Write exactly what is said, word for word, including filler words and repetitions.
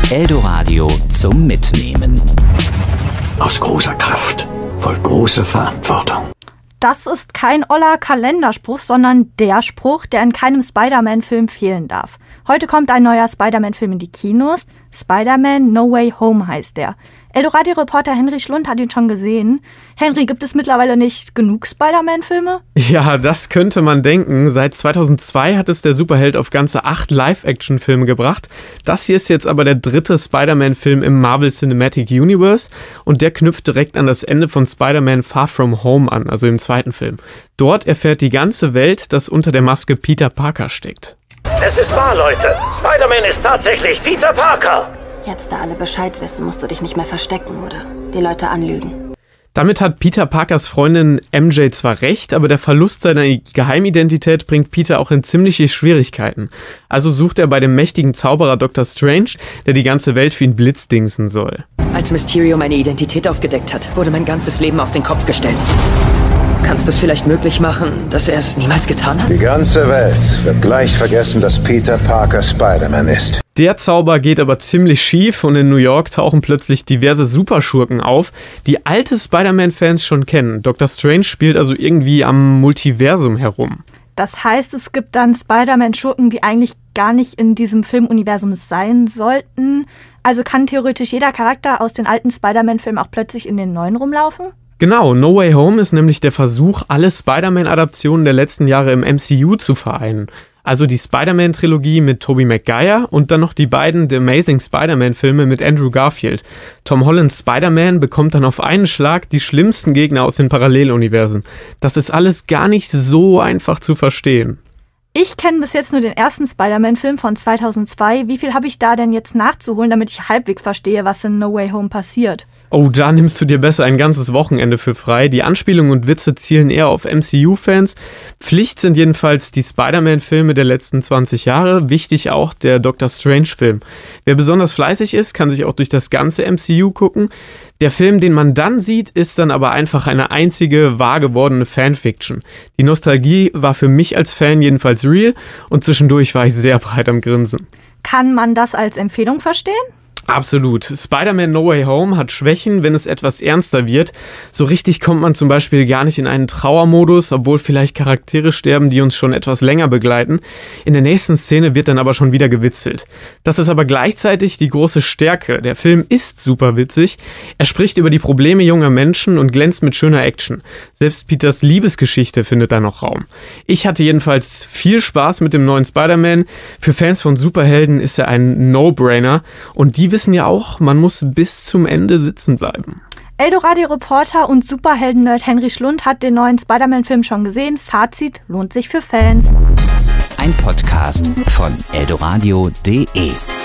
Eldoradio zum Mitnehmen. Aus großer Kraft folgt große Verantwortung. Das ist kein oller Kalenderspruch, sondern der Spruch, der in keinem Spider-Man-Film fehlen darf. Heute kommt ein neuer Spider-Man-Film in die Kinos. Spider-Man No Way Home heißt der. Eldoradio-Reporter Henry Schlund hat ihn schon gesehen. Henry, gibt es mittlerweile nicht genug Spider-Man-Filme? Ja, das könnte man denken. Seit zweitausendzwei hat es der Superheld auf ganze acht Live-Action-Filme gebracht. Das hier ist jetzt aber der dritte Spider-Man-Film im Marvel Cinematic Universe und der knüpft direkt an das Ende von Spider-Man Far From Home an, also im zweiten Film. Dort erfährt die ganze Welt, dass unter der Maske Peter Parker steckt. Es ist wahr, Leute. Spider-Man ist tatsächlich Peter Parker. Jetzt, da alle Bescheid wissen, musst du dich nicht mehr verstecken oder die Leute anlügen. Damit hat Peter Parkers Freundin M J zwar recht, aber der Verlust seiner Geheimidentität bringt Peter auch in ziemliche Schwierigkeiten. Also sucht er bei dem mächtigen Zauberer Doktor Strange, der die ganze Welt für ihn blitzdingsen soll. Als Mysterio meine Identität aufgedeckt hat, wurde mein ganzes Leben auf den Kopf gestellt. Kannst du es vielleicht möglich machen, dass er es niemals getan hat? Die ganze Welt wird gleich vergessen, dass Peter Parker Spider-Man ist. Der Zauber geht aber ziemlich schief und in New York tauchen plötzlich diverse Superschurken auf, die alte Spider-Man-Fans schon kennen. Doktor Strange spielt also irgendwie am Multiversum herum. Das heißt, es gibt dann Spider-Man-Schurken, die eigentlich gar nicht in diesem Filmuniversum sein sollten. Also kann theoretisch jeder Charakter aus den alten Spider-Man-Filmen auch plötzlich in den neuen rumlaufen? Genau, No Way Home ist nämlich der Versuch, alle Spider-Man-Adaptionen der letzten Jahre im M C U zu vereinen. Also die Spider-Man-Trilogie mit Tobey Maguire und dann noch die beiden The Amazing Spider-Man-Filme mit Andrew Garfield. Tom Hollands Spider-Man bekommt dann auf einen Schlag die schlimmsten Gegner aus den Paralleluniversen. Das ist alles gar nicht so einfach zu verstehen. Ich kenne bis jetzt nur den ersten Spider-Man-Film von zweitausendzwei. Wie viel habe ich da denn jetzt nachzuholen, damit ich halbwegs verstehe, was in No Way Home passiert? Oh, da nimmst du dir besser ein ganzes Wochenende für frei. Die Anspielungen und Witze zielen eher auf M C U-Fans. Pflicht sind jedenfalls die Spider-Man-Filme der letzten zwanzig Jahre. Wichtig auch der Doctor Strange-Film. Wer besonders fleißig ist, kann sich auch durch das ganze M C U gucken. Der Film, den man dann sieht, ist dann aber einfach eine einzige wahr gewordene Fanfiction. Die Nostalgie war für mich als Fan jedenfalls real und zwischendurch war ich sehr breit am Grinsen. Kann man das als Empfehlung verstehen? Absolut. Spider-Man No Way Home hat Schwächen, wenn es etwas ernster wird. So richtig kommt man zum Beispiel gar nicht in einen Trauermodus, obwohl vielleicht Charaktere sterben, die uns schon etwas länger begleiten. In der nächsten Szene wird dann aber schon wieder gewitzelt. Das ist aber gleichzeitig die große Stärke. Der Film ist super witzig. Er spricht über die Probleme junger Menschen und glänzt mit schöner Action. Selbst Peters Liebesgeschichte findet da noch Raum. Ich hatte jedenfalls viel Spaß mit dem neuen Spider-Man. Für Fans von Superhelden ist er ein No-Brainer und die wissen ja auch, man muss bis zum Ende sitzen bleiben. Eldoradio-Reporter und Superhelden-Nerd Henry Schlund hat den neuen Spider-Man-Film schon gesehen. Fazit: lohnt sich für Fans. Ein Podcast von eldoradio punkt de.